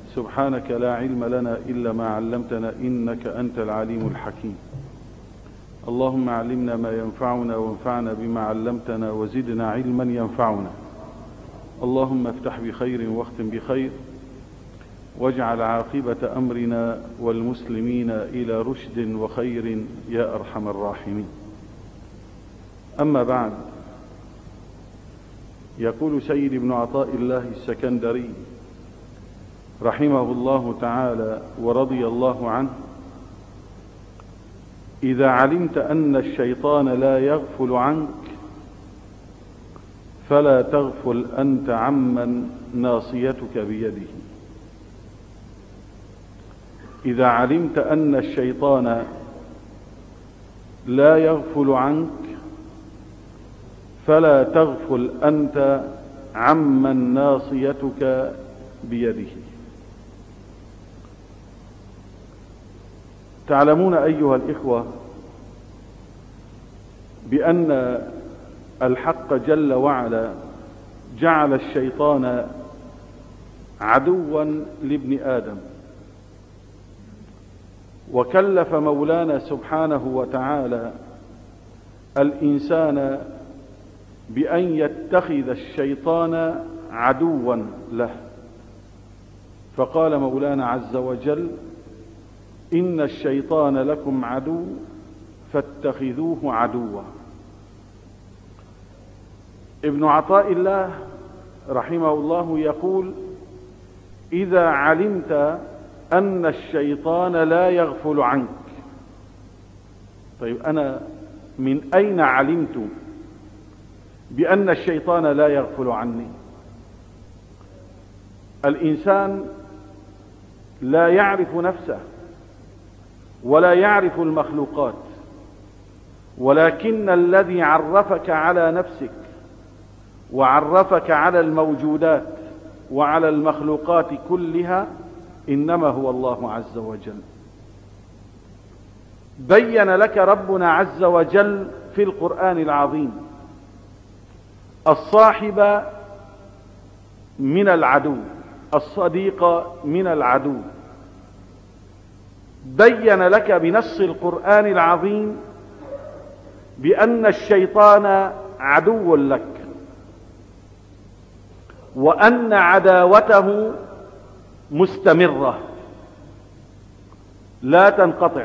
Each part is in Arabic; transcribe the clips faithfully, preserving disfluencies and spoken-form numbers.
سبحانك لا علم لنا إلا ما علمتنا إنك أنت العليم الحكيم. اللهم علمنا ما ينفعنا وانفعنا بما علمتنا وزدنا علما ينفعنا. اللهم افتح بخير واختم بخير واجعل عاقبة أمرنا والمسلمين إلى رشد وخير يا أرحم الراحمين. أما بعد، يقول سيد ابن عطاء الله السكندري رحمه الله تعالى ورضي الله عنه: إذا علمت أن الشيطان لا يغفل عنك فلا تغفل أنت عمن ناصيتك بيده. إذا علمت أن الشيطان لا يغفل عنك فلا تغفل أنت عمن ناصيتك بيده. تعلمون أيها الإخوة بأن الحق جل وعلا جعل الشيطان عدوا لابن آدم، وكلف مولانا سبحانه وتعالى الإنسان بأن يتخذ الشيطان عدوا له، فقال مولانا عز وجل: إن الشيطان لكم عدو فاتخذوه عدوا. ابن عطاء الله رحمه الله يقول: إذا علمت أن الشيطان لا يغفل عنك. طيب، أنا من أين علمت بأن الشيطان لا يغفل عني؟ الإنسان لا يعرف نفسه ولا يعرف المخلوقات، ولكن الذي عرفك على نفسك وعرفك على الموجودات وعلى المخلوقات كلها إنما هو الله عز وجل. بين لك ربنا عز وجل في القرآن العظيم الصاحب من العدو، الصديق من العدو. بين لك بنص القرآن العظيم بأن الشيطان عدو لك، وأن عداوته مستمرة لا تنقطع.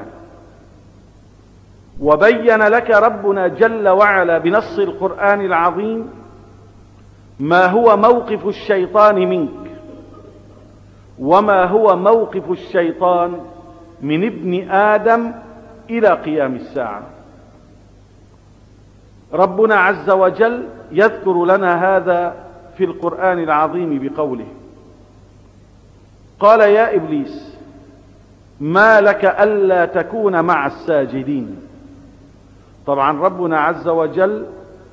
وبين لك ربنا جل وعلا بنص القرآن العظيم ما هو موقف الشيطان منك وما هو موقف الشيطان من ابن آدم إلى قيام الساعة. ربنا عز وجل يذكر لنا هذا في القرآن العظيم بقوله: قال يا إبليس ما لك ألا تكون مع الساجدين. طبعا ربنا عز وجل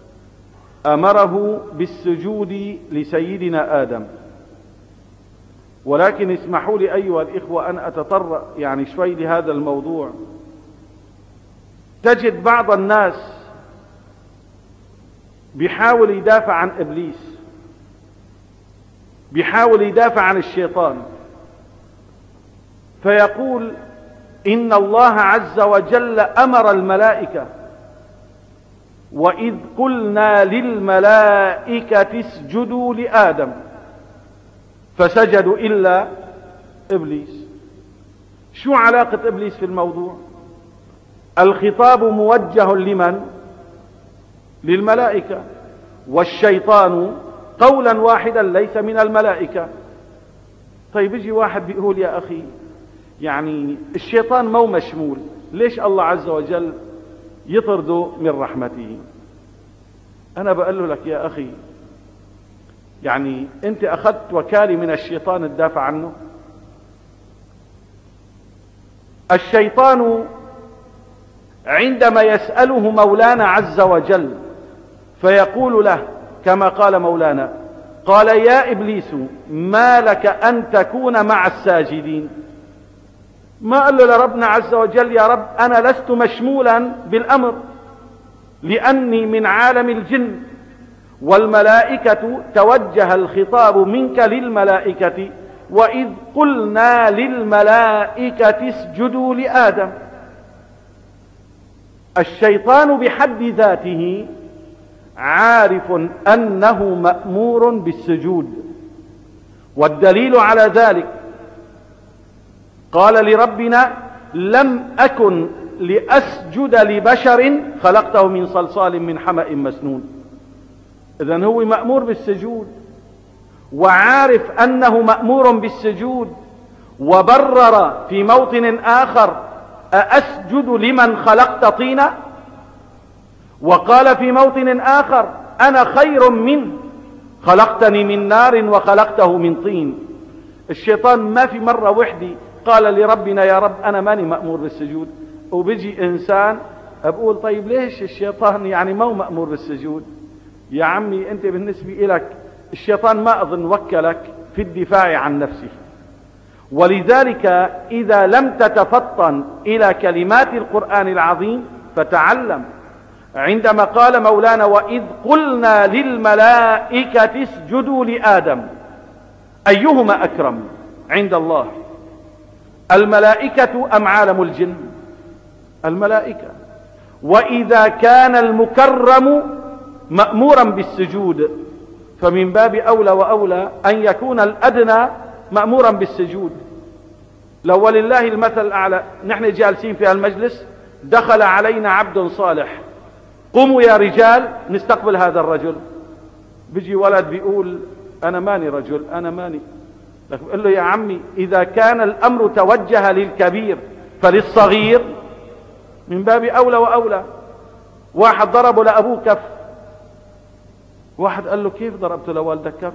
أمره بالسجود لسيدنا آدم، ولكن اسمحوا لي أيها الإخوة أن أتطرق يعني شوي لهذا الموضوع. تجد بعض الناس بيحاول يدافع عن إبليس، بيحاول يدافع عن الشيطان، فيقول إن الله عز وجل أمر الملائكة: وإذ قلنا للملائكة اسجدوا لآدم فسجدوا إلا إبليس. شو علاقة إبليس في الموضوع؟ الخطاب موجه لمن؟ للملائكة، والشيطان قولا واحدا ليس من الملائكة. طيب يجي واحد بيقول: يا أخي يعني الشيطان مو مشمول، ليش الله عز وجل يطرده من رحمته؟ أنا بقول له: لك يا أخي، يعني أنت أخذت وكالة من الشيطان تدافع عنه؟ الشيطان عندما يسأله مولانا عز وجل فيقول له كما قال مولانا: قال يا إبليس ما لك أن تكون مع الساجدين. ما قال له لربنا عز وجل: يا رب أنا لست مشمولا بالأمر لأني من عالم الجن، والملائكة توجه الخطاب منك للملائكة وإذ قلنا للملائكة اسجدوا لآدم. الشيطان بحد ذاته عارف أنه مأمور بالسجود، والدليل على ذلك قال لربنا لم أكن لأسجد لبشر خلقته من صلصال من حمأ مسنون. إذن هو مأمور بالسجود وعارف أنه مأمور بالسجود، وبرر في موطن آخر أأسجد لمن خلقت طينا، وقال في موطن آخر أنا خير منه خلقتني من نار وخلقته من طين. الشيطان ما في مرة وحدة قال لربنا يا رب أنا ماني مأمور بالسجود. وبيجي إنسان أقول طيب ليش الشيطان يعني ما هو مأمور بالسجود؟ يا عمي أنت بالنسبة لك الشيطان ما أظن وكلك في الدفاع عن نفسه، ولذلك إذا لم تتفطن إلى كلمات القرآن العظيم فتعلم. عندما قال مولانا وإذ قلنا للملائكة اسجدوا لآدم، أيهما أكرم عند الله، الملائكة أم عالم الجن؟ الملائكة. وإذا كان المكرم مأمورا بالسجود فمن باب أولى وأولى أن يكون الأدنى مأمورا بالسجود. لو ولله المثل الأعلى، نحن جالسين في المجلس دخل علينا عبد صالح، قوموا يا رجال نستقبل هذا الرجل. بيجي ولد بيقول أنا ماني رجل أنا ماني، لكن بقول له يا عمي إذا كان الأمر توجه للكبير فللصغير من باب أولى وأولى. واحد ضربه لأبوه كف، واحد قال له كيف ضربت لوالدك كف؟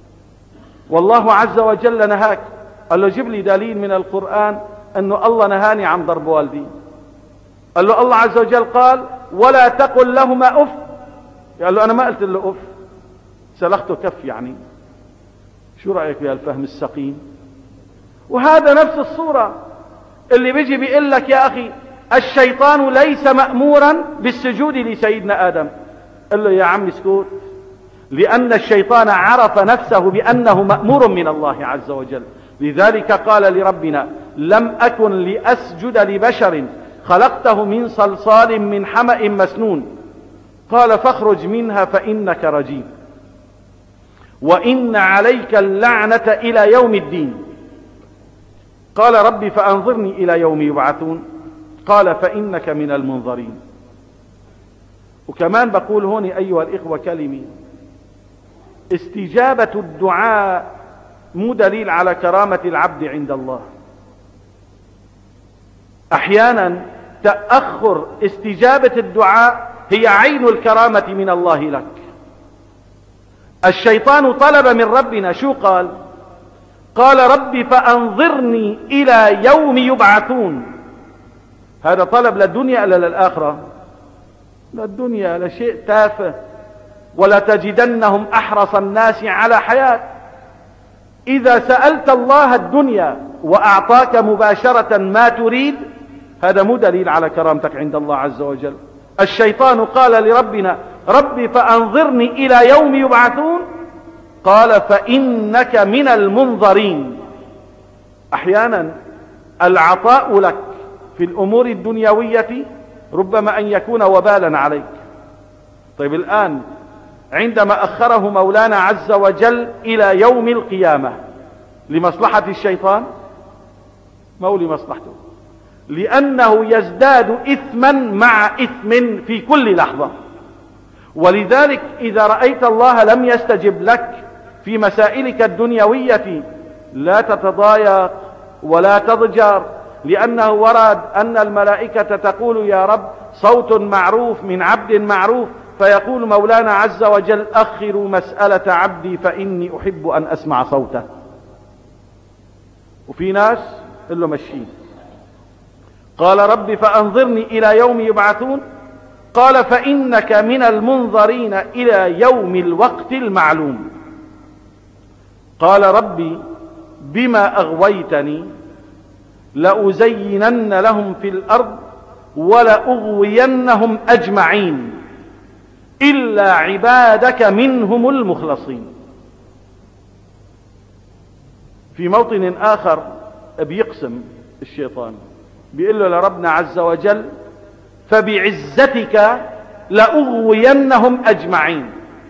والله عز وجل نهاك. قال له جيب لي دليل من القرآن أنه الله نهاني عن ضرب والدي. قال له الله عز وجل قال ولا تقل لهما أف. قال له أنا ما قلت له أف، سلخته كف. يعني شو رأيك بهالفهم السقيم؟ وهذا نفس الصورة اللي بيجي بيقول لك يا أخي الشيطان ليس مأمورا بالسجود لسيدنا آدم. قال له يا عم اسكت، لأن الشيطان عرف نفسه بأنه مأمور من الله عز وجل، لذلك قال لربنا لم أكن لأسجد لبشر خلقته من صلصال من حمأ مسنون. قال فاخرج منها فإنك رجيم وإن عليك اللعنة إلى يوم الدين. قال ربي فأنظرني إلى يوم يبعثون. قال فإنك من المنظرين. وكمان بقول هون أيها الإخوة كلمة، استجابة الدعاء مو دليل على كرامة العبد عند الله. أحيانا تأخر استجابة الدعاء هي عين الكرامة من الله لك. الشيطان طلب من ربنا شو قال؟ قال ربي فأنظرني إلى يوم يبعثون. هذا طلب للدنيا ألا للآخرة؟ للدنيا، لشيء تافه. ولا تجدنهم أحرص الناس على حياة. إذا سألت الله الدنيا وأعطاك مباشرة ما تريد هذا مو دليل على كرامتك عند الله عز وجل. الشيطان قال لربنا ربي فأنظرني إلى يوم يبعثون. قال فإنك من المنظرين. أحيانا العطاء لك في الأمور الدنيوية ربما أن يكون وبالا عليك. طيب الآن عندما أخره مولانا عز وجل إلى يوم القيامة لمصلحة الشيطان؟ مو لمصلحته، لأنه يزداد إثما مع إثم في كل لحظة. ولذلك إذا رأيت الله لم يستجب لك في مسائلك الدنيوية لا تتضايق ولا تضجر، لأنه ورد أن الملائكة تقول يا رب صوت معروف من عبد معروف، فيقول مولانا عز وجل أخروا مسألة عبدي فإني أحب أن أسمع صوته. وفي ناس قل له مشين. قال رب فأنظرني إلى يوم يبعثون. قال فإنك من المنظرين إلى يوم الوقت المعلوم. قال ربي بما أغويتني لأزينن لهم في الأرض ولأغوينهم أجمعين إلا عبادك منهم المخلصين. في موطن آخر بيقسم الشيطان، بيقول له لربنا عز وجل: فبعزتك لأغوينهم أجمعين.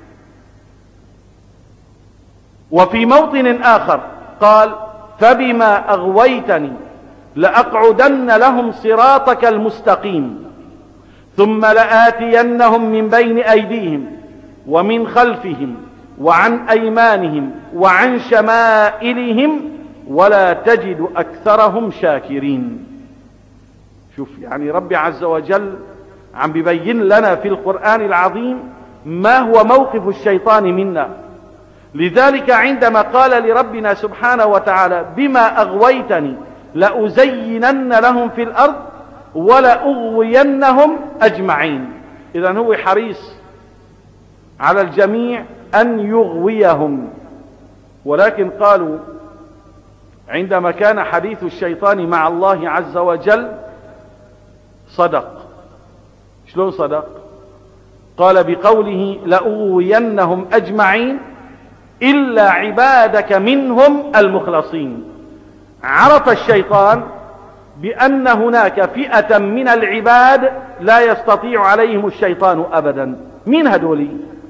وفي موطن آخر قال: فبما أغويتني لأقعدن لهم صراطك المستقيم ثم لآتينهم من بين أيديهم ومن خلفهم وعن أيمانهم وعن شمائلهم ولا تجد أكثرهم شاكرين. شوف يعني ربي عز وجل عم بيبين لنا في القرآن العظيم ما هو موقف الشيطان منا. لذلك عندما قال لربنا سبحانه وتعالى: بما أغويتني لأزينن لهم في الأرض ولأغوينهم أجمعين، إذن هو حريص على الجميع أن يغويهم. ولكن قالوا عندما كان حديث الشيطان مع الله عز وجل صدق. شلون صدق؟ قال بقوله: لأغوينهم أجمعين إلا عبادك منهم المخلصين. عرف الشيطان بأن هناك فئة من العباد لا يستطيع عليهم الشيطان أبدا. من هذول؟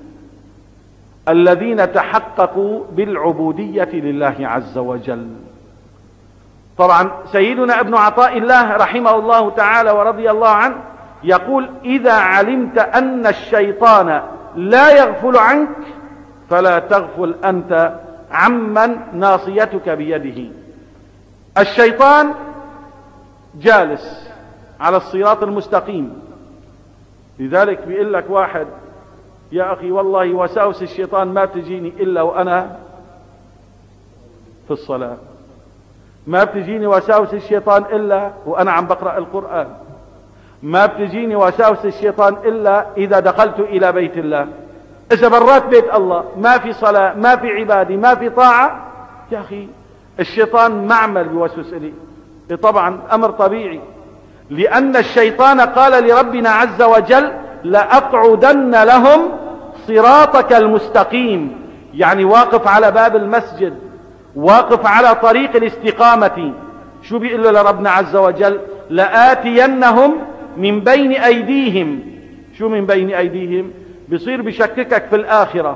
الذين تحققوا بالعبودية لله عز وجل. طبعا سيدنا ابن عطاء الله رحمه الله تعالى ورضي الله عنه يقول: إذا علمت أن الشيطان لا يغفل عنك فلا تغفل أنت عمن ناصيتك بيده. الشيطان جالس على الصراط المستقيم، لذلك بيقول لك واحد: يا أخي والله وساوس الشيطان ما بتجيني إلا وأنا في الصلاة، ما بتجيني وساوس الشيطان إلا وأنا عم بقرأ القرآن، ما بتجيني وساوس الشيطان إلا إذا دخلت إلى بيت الله. إذا برات بيت الله ما في صلاة، ما في عبادة، ما في طاعة، يا أخي الشيطان معمل بوسوس إلي. طبعا أمر طبيعي، لأن الشيطان قال لربنا عز وجل: لأقعدن لهم صراطك المستقيم، يعني واقف على باب المسجد، واقف على طريق الاستقامة. شو بيقول له لربنا عز وجل؟ لآتينهم من بين أيديهم. شو من بين أيديهم؟ بصير بشككك في الآخرة.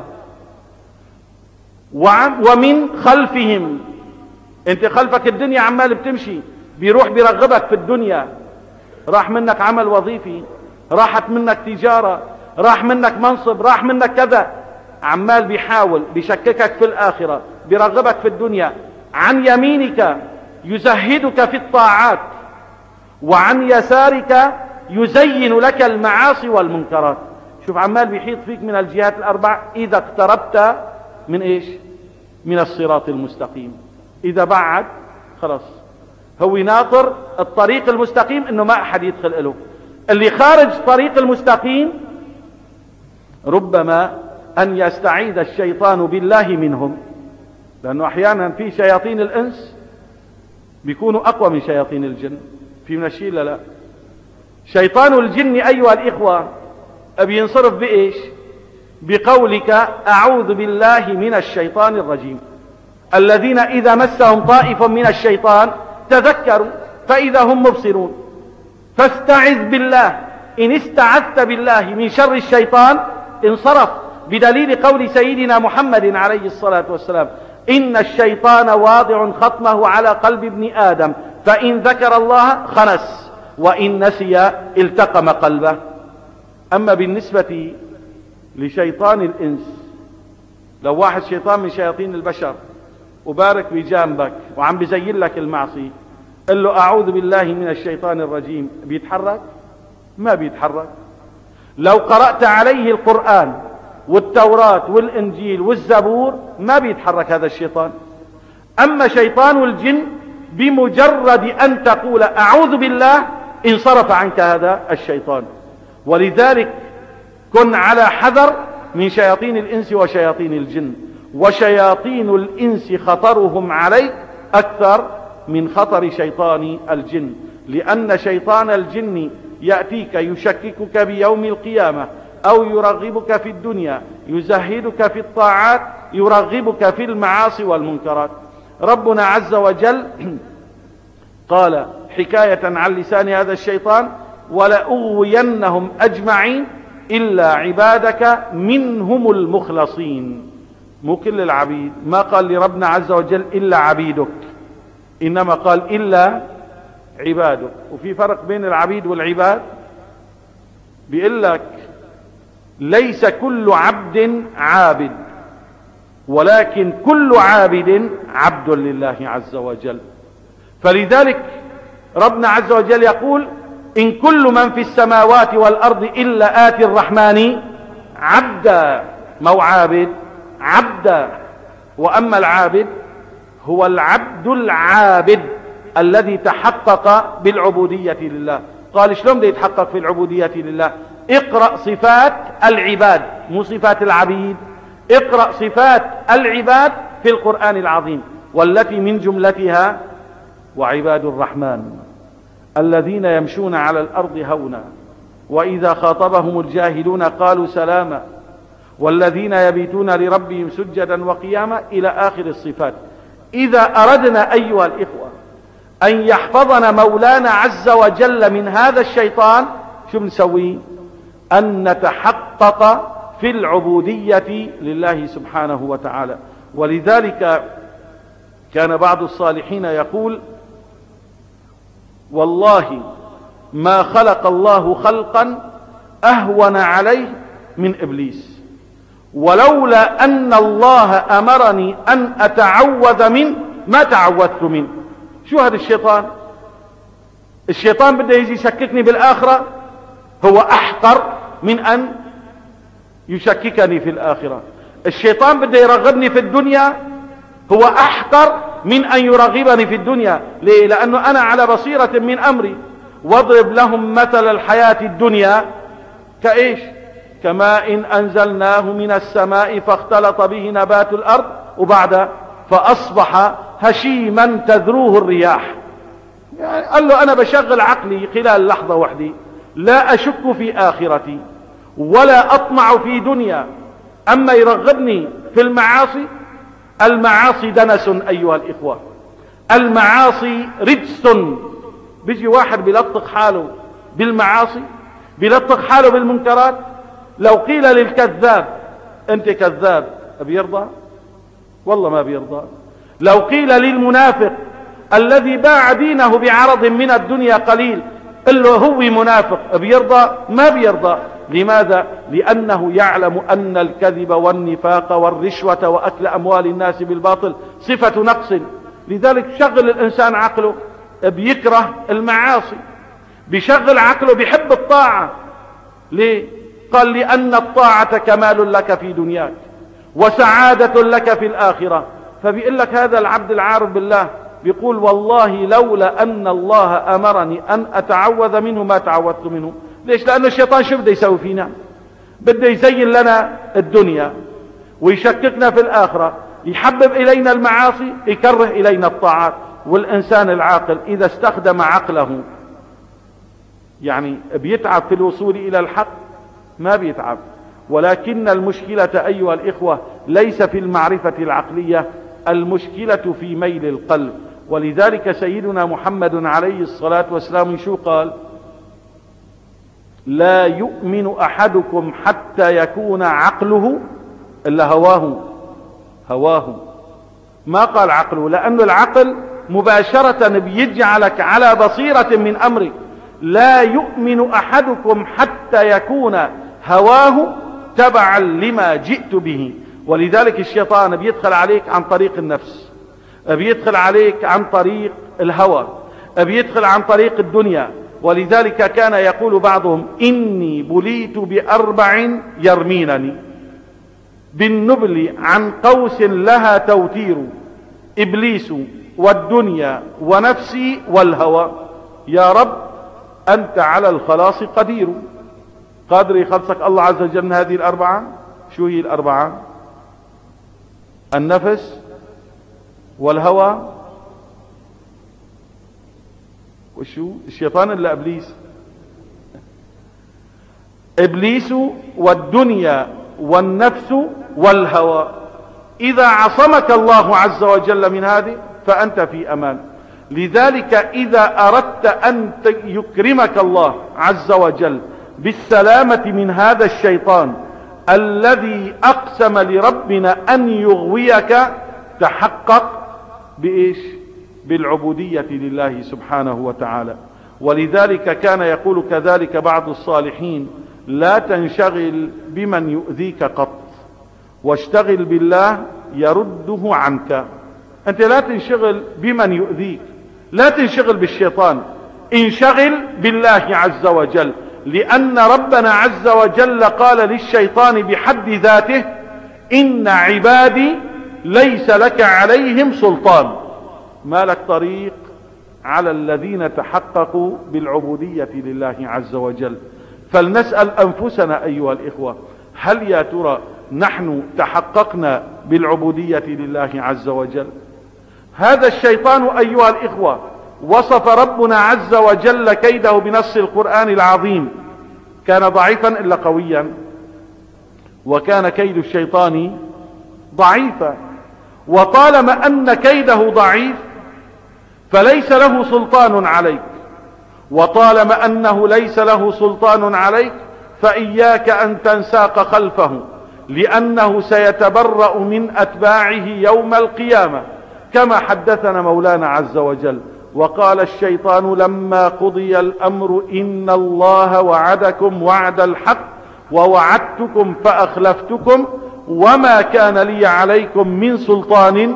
ومن خلفهم، انت خلفك الدنيا عمال بتمشي، بيروح بيرغبك في الدنيا، راح منك عمل وظيفي، راحت منك تجارة، راح منك منصب، راح منك كذا، عمال بيحاول بيشككك في الآخرة، بيرغبك في الدنيا. عن يمينك يزهدك في الطاعات، وعن يسارك يزين لك المعاصي والمنكرات. شوف عمال بيحيط فيك من الجهات الأربع إذا اقتربت من إيش؟ من الصراط المستقيم. إذا بعد خلاص هو ناطر الطريق المستقيم إنه ما أحد يدخل له. اللي خارج طريق المستقيم ربما أن يستعيذ الشيطان بالله منهم، لأنه أحيانا في شياطين الإنس بيكونوا أقوى من شياطين الجن. في من الشيء لا لا شيطان الجن أيها الإخوة بينصرف بإيش؟ بقولك: أعوذ بالله من الشيطان الرجيم. الذين إذا مسهم طائف من الشيطان تذكروا فإذا هم مبصرون. فاستعذ بالله. إن استعذت بالله من شر الشيطان انصرف، بدليل قول سيدنا محمد عليه الصلاة والسلام: إن الشيطان واضع خطمه على قلب ابن آدم، فإن ذكر الله خنس وإن نسي التقم قلبه. أما بالنسبة لشيطان الإنس، لو واحد شيطان من شياطين البشر وبارك بجانبك وعم بزين لك المعصية، قل له: أعوذ بالله من الشيطان الرجيم، بيتحرك؟ ما بيتحرك. لو قرأت عليه القرآن والتوراة والإنجيل والزبور ما بيتحرك هذا الشيطان. أما شيطان الجن بمجرد أن تقول أعوذ بالله انصرف عنك هذا الشيطان. ولذلك كن على حذر من شياطين الإنس وشياطين الجن. وشياطين الإنس خطرهم عليك أكثر من خطر شيطان الجن، لأن شيطان الجن يأتيك يشككك بيوم القيامة، أو يرغبك في الدنيا، يزهدك في الطاعات، يرغبك في المعاصي والمنكرات. ربنا عز وجل قال حكاية عن لسان هذا الشيطان: ولأغوينهم أجمعين إلا عبادك منهم المخلصين. مو كل العبيد، ما قال لربنا عز وجل إلا عبيدك، إنما قال إلا عبادك. وفي فرق بين العبيد والعباد. بيقول لك ليس كل عبد عابد، ولكن كل عابد عبد لله عز وجل. فلذلك ربنا عز وجل يقول: إن كل من في السماوات والأرض إلا آتي الرحمن عبدا. مو عابد، عبدا. وأما العابد هو العبد العابد الذي تحقق بالعبودية لله. قال شلون بده يتحقق في العبودية لله؟ اقرأ صفات العباد، مو صفات العبيد. اقرأ صفات العباد في القرآن العظيم، والتي من جملتها: وعباد الرحمن الذين يمشون على الأرض هونا وإذا خاطبهم الجاهلون قالوا سلاما والذين يبيتون لربهم سجدا وقياما، إلى آخر الصفات. إذا أردنا أيها الإخوة أن يحفظنا مولانا عز وجل من هذا الشيطان، شو بنسوي؟ أن نتحقق في العبودية لله سبحانه وتعالى. ولذلك كان بعض الصالحين يقول: والله ما خلق الله خلقا أهون عليه من إبليس، ولولا أن الله أمرني أن أتعوذ منه ما تعوذت منه. شو هذا الشيطان؟ الشيطان بده يجي يشككني بالآخرة، هو أحقر من أن يشككني في الآخرة. الشيطان بده يرغبني في الدنيا، هو أحقر من أن يرغبني في الدنيا. ليه؟ لأنه أنا على بصيرة من أمري. واضرب لهم مثل الحياة الدنيا كإيش؟ كماء أنزلناه من السماء فاختلط به نبات الأرض وبعد فأصبح هشيما تذروه الرياح. يعني قال له أنا بشغل عقلي خلال لحظة واحدة، لا أشك في آخرتي ولا أطمع في دنيا. أما يرغبني في المعاصي، المعاصي دنس أيها الإخوة، المعاصي رجس. بيجي واحد بيلطخ حاله بالمعاصي، بيلطخ حاله بالمنكرات. لو قيل للكذاب أنت كذاب، بيرضى؟ والله ما بيرضى. لو قيل للمنافق الذي باع دينه بعرض من الدنيا قليل، قل له هو منافق، بيرضى؟ ما بيرضى. لماذا؟ لأنه يعلم أن الكذب والنفاق والرشوة وأكل أموال الناس بالباطل صفة نقص. لذلك شغل الإنسان عقله، بيكره المعاصي، بيشغل عقله، بيحب الطاعة. ليه؟ قال: لأن الطاعة كمال لك في دنياك وسعادة لك في الآخرة. فبيقول لك هذا العبد العارف بالله بيقول: والله لولا أن الله أمرني أن أتعوذ منه ما تعوذت منه. ليش؟ لأن الشيطان شو بده يسوي فينا؟ بده يزين لنا الدنيا ويشككنا في الآخرة، يحبب إلينا المعاصي، يكره إلينا الطاعات. والإنسان العاقل إذا استخدم عقله يعني بيتعب في الوصول إلى الحق؟ ما بيتعب. ولكن المشكلة أيها الإخوة ليس في المعرفة العقلية، المشكلة في ميل القلب. ولذلك سيدنا محمد عليه الصلاة والسلام شو قال؟ لا يؤمن أحدكم حتى يكون عقله إلا هواه. هواه، ما قال عقله، لأن العقل مباشرة بيجعلك على بصيرة من أمرك. لا يؤمن أحدكم حتى يكون هواه تبعا لما جئت به. ولذلك الشيطان بيدخل عليك عن طريق النفس، بيدخل عليك عن طريق الهوى، بيدخل عن طريق الدنيا. ولذلك كان يقول بعضهم: إني بليت بأربع يرمينني، بالنبل عن قوس لها توتير، إبليس والدنيا ونفسي والهوى. يا رب أنت على الخلاص قدير. قادر يخلصك الله عز وجل من هذه الأربعة. شو هي الأربعة؟ النفس والهوى وشو؟ الشيطان إلا إبليس؟ إبليس والدنيا والنفس والهوى. إذا عصمك الله عز وجل من هذه فأنت في أمان. لذلك إذا أردت أن يكرمك الله عز وجل بالسلامة من هذا الشيطان الذي أقسم لربنا أن يغويك، تحقق بإيش؟ بالعبودية لله سبحانه وتعالى. ولذلك كان يقول كذلك بعض الصالحين: لا تنشغل بمن يؤذيك قط، واشتغل بالله يرده عنك. أنت لا تنشغل بمن يؤذيك، لا تنشغل بالشيطان، انشغل بالله عز وجل، لأن ربنا عز وجل قال للشيطان بحد ذاته: إن عبادي ليس لك عليهم سلطان. ما لك طريق على الذين تحققوا بالعبودية لله عز وجل. فلنسأل أنفسنا أيها الإخوة: هل يا ترى نحن تحققنا بالعبودية لله عز وجل؟ هذا الشيطان أيها الإخوة وصف ربنا عز وجل كيده بنص القرآن العظيم: كان ضعيفا إلا قويا، وكان كيد الشيطان ضعيفا. وطالما أن كيده ضعيف فليس له سلطان عليك، وطالما أنه ليس له سلطان عليك فإياك أن تنساق خلفه، لأنه سيتبرأ من أتباعه يوم القيامة، كما حدثنا مولانا عز وجل: وقال الشيطان لما قضي الأمر إن الله وعدكم وعد الحق ووعدتكم فأخلفتكم وما كان لي عليكم من سلطان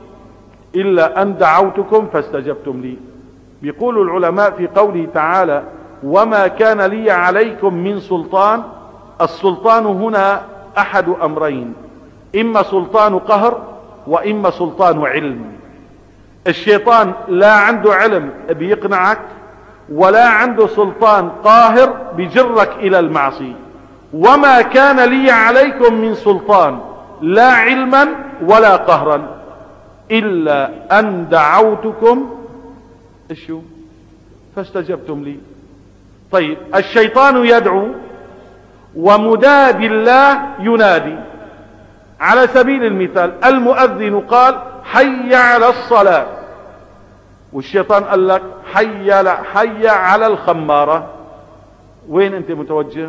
إلا أن دعوتكم فاستجبتم لي. بيقول العلماء في قوله تعالى: وما كان لي عليكم من سلطان، السلطان هنا أحد أمرين: إما سلطان قهر وإما سلطان علم. الشيطان لا عنده علم بيقنعك، ولا عنده سلطان قاهر بجرك إلى المعصية. وما كان لي عليكم من سلطان، لا علما ولا قهرا، إلا أن دعوتكم إيشو فاستجبتم لي. طيب، الشيطان يدعو ومنادي الله ينادي. على سبيل المثال، المؤذن قال: حي على الصلاة، والشيطان قال لك: حي حي على الخمارة. وين أنت متوجه؟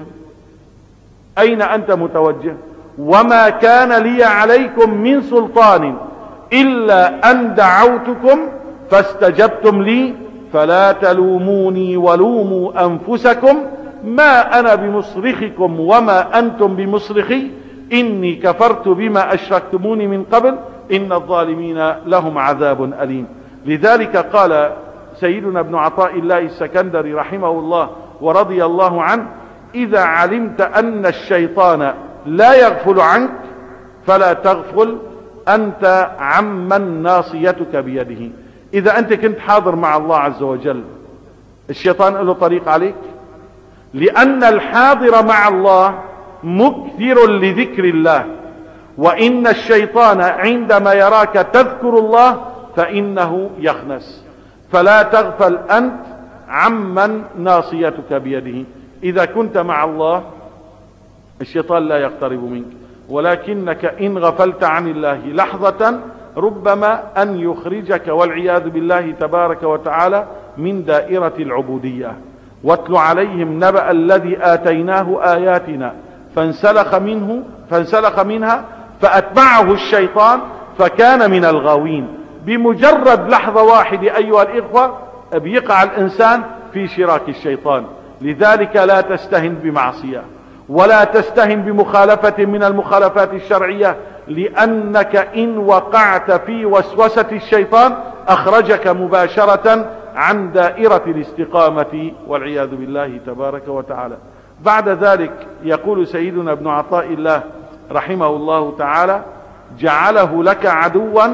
أين أنت متوجه؟ وما كان لي عليكم من سلطان إلا أن دعوتكم فاستجبتم لي فلا تلوموني ولوموا أنفسكم ما أنا بمصرخكم وما أنتم بمصرخي إني كفرت بما أشركتموني من قبل إن الظالمين لهم عذاب أليم. لذلك قال سيدنا ابن عطاء الله السكندري رحمه الله ورضي الله عنه: إذا علمت أن الشيطان لا يغفل عنك فلا تغفل أنت عمن ناصيتك بيده. إذا أنت كنت حاضر مع الله عز وجل، الشيطان له طريق عليك، لأن الحاضر مع الله مكثر لذكر الله، وإن الشيطان عندما يراك تذكر الله فإنه يخنس. فلا تغفل أنت عمن ناصيتك بيده. إذا كنت مع الله الشيطان لا يقترب منك، ولكنك إن غفلت عن الله لحظة ربما أن يخرجك والعياذ بالله تبارك وتعالى من دائرة العبودية. واتل عليهم نبأ الذي آتيناه آياتنا فانسلخ منه فانسلخ منها فأتبعه الشيطان فكان من الغاوين. بمجرد لحظة واحدة أيها الإخوة بيقع الإنسان في شراك الشيطان. لذلك لا تستهن بمعصية ولا تستهن بمخالفة من المخالفات الشرعية، لأنك إن وقعت في وسوسة الشيطان أخرجك مباشرة عن دائرة الاستقامة والعياذ بالله تبارك وتعالى. بعد ذلك يقول سيدنا ابن عطاء الله رحمه الله تعالى: جعله لك عدوا.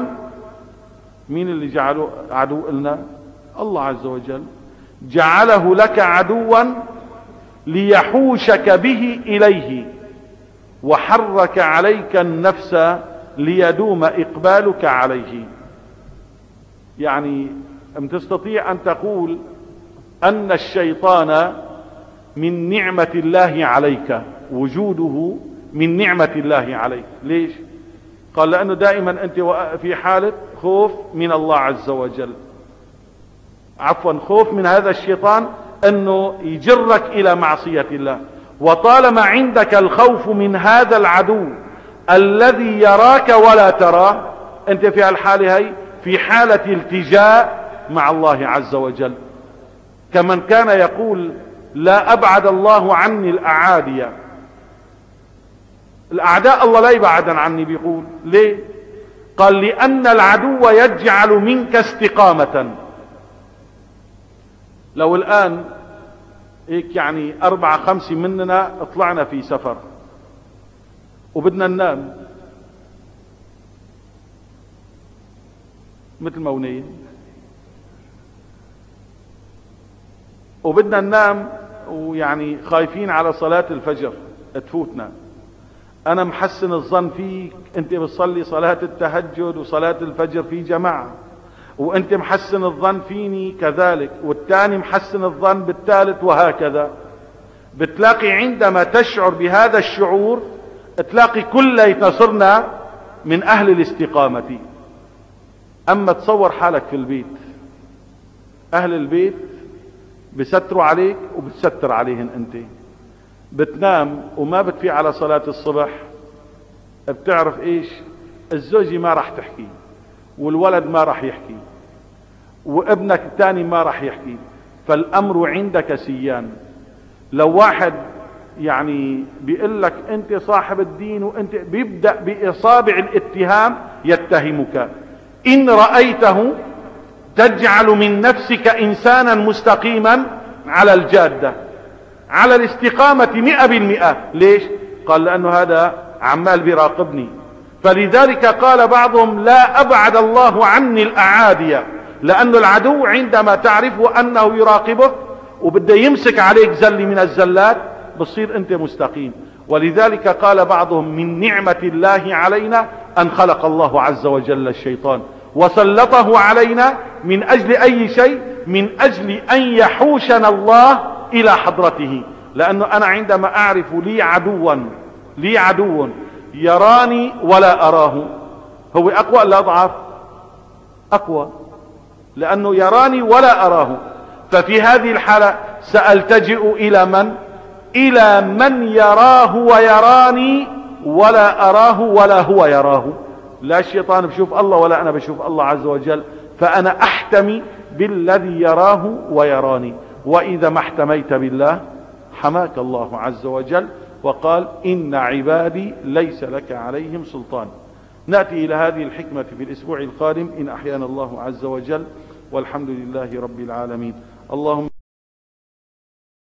مين اللي جعله عدو لنا؟ الله عز وجل. جعله لك عدوا ليحوشك به إليه وحرك عليك النفس ليدوم إقبالك عليه. يعني أم تستطيع أن تقول أن الشيطان من نعمة الله عليك، وجوده من نعمة الله عليك. ليش؟ قال لأنه دائما أنت في حالة خوف من الله عز وجل، عفوا خوف من هذا الشيطان أنه يجرك إلى معصية الله. وطالما عندك الخوف من هذا العدو الذي يراك ولا تراه، أنت في هالحالة هي في حالة التجاء مع الله عز وجل، كمن كان يقول لا أبعد الله عني الأعادي. الأعداء الله لا يبعد عني، بيقول ليه؟ قال لأن العدو يجعل منك استقامة. لو الآن هيك يعني أربعة خمسة مننا طلعنا في سفر وبدنا ننام مثل ما ونين، وبدنا ننام ويعني خايفين على صلاة الفجر تفوتنا. أنا محسن الظن فيك، أنت بتصلي صلاة التهجد وصلاة الفجر في جماعة، وأنت محسن الظن فيني كذلك، والثاني محسن الظن بالثالث، وهكذا. بتلاقي عندما تشعر بهذا الشعور تلاقي كلنا صرنا من أهل الاستقامة. أما تصور حالك في البيت، أهل البيت بستروا عليك وبتستر عليهن، أنت بتنام وما بتفي على صلاة الصبح، بتعرف إيش؟ الزوجة ما راح تحكي، والولد ما راح يحكي، وابنك الثاني ما راح يحكي، فالأمر عندك سيان. لو واحد يعني بيقول لك أنت صاحب الدين، وأنت بيبدأ بإصابع الاتهام يتهمك. إن رأيته تجعل من نفسك إنسانا مستقيما على الجادة، على الاستقامة مئة بالمئة. ليش؟ قال لأنه هذا عمال بيراقبني. فلذلك قال بعضهم لا أبعد الله عني الأعادي، لأن العدو عندما تعرف أنه يراقبك وبده يمسك عليك زل من الزلات بصير أنت مستقيم. ولذلك قال بعضهم من نعمة الله علينا أن خلق الله عز وجل الشيطان وسلطه علينا من أجل أي شيء؟ من أجل أن يحوشنا الله إلى حضرته. لأنه أنا عندما أعرف لي عدوا لي عدو يراني ولا أراه، هو أقوى ولا أضعف؟ أقوى، لأنه يراني ولا أراه. ففي هذه الحالة سألتجئ إلى من؟ إلى من يراه ويراني ولا أراه ولا هو يراه. لا الشيطان بشوف الله ولا أنا بشوف الله عز وجل، فأنا أحتمي بالذي يراه ويراني. وإذا ما احتميت بالله حماك الله عز وجل، وقال إن عبادي ليس لك عليهم سلطان. نأتي إلى هذه الحكمة في الأسبوع القادم إن أحيانا الله عز وجل، والحمد لله رب العالمين. اللهم